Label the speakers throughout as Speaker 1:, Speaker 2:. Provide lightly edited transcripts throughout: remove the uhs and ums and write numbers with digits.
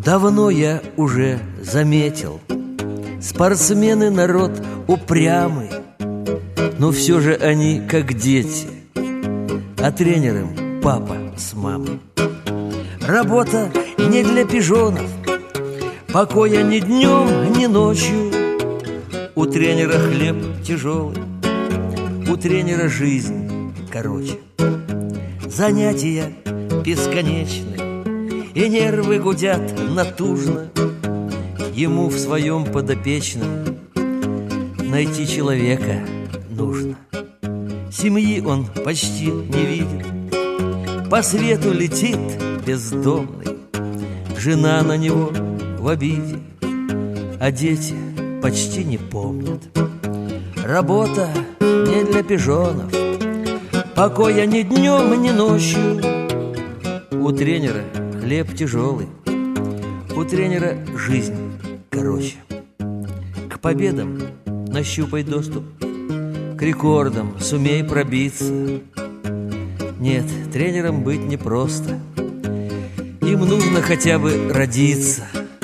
Speaker 1: Давно я уже заметил, спортсмены народ упрямый, но все же они как дети, а тренером папа с мамой. Работа не для пижонов, покоя ни днем, ни ночью. У тренера хлеб тяжелый, у тренера жизнь короче. Занятия бесконечны, и нервы гудят натужно. Ему в своем подопечном найти человека нужно. Семьи он почти не видит, по свету летит бездомный. Жена на него в обиде, а дети почти не помнят. Работа не для пижонов, покоя ни днем, ни ночью. У тренера хлеб тяжелый, у тренера жизнь короче. К победам нащупай доступ, к рекордам сумей пробиться. Нет, тренером быть непросто, им нужно хотя бы родиться.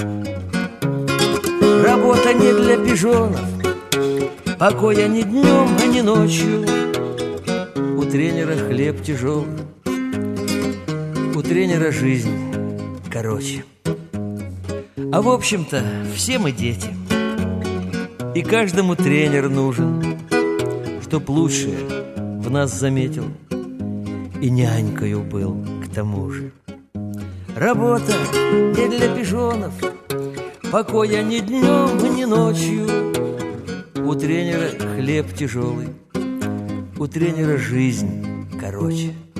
Speaker 1: Работа не для пижонов, покоя ни днем, ни ночью. У тренера хлеб тяжелый, у тренера жизнь короче. А в общем-то все мы дети, и каждому тренер нужен, чтоб лучшее в нас заметил и нянькою был к тому же. Работа не для пижонов, покоя ни днем, ни ночью. У тренера хлеб тяжелый, у тренера жизнь короче.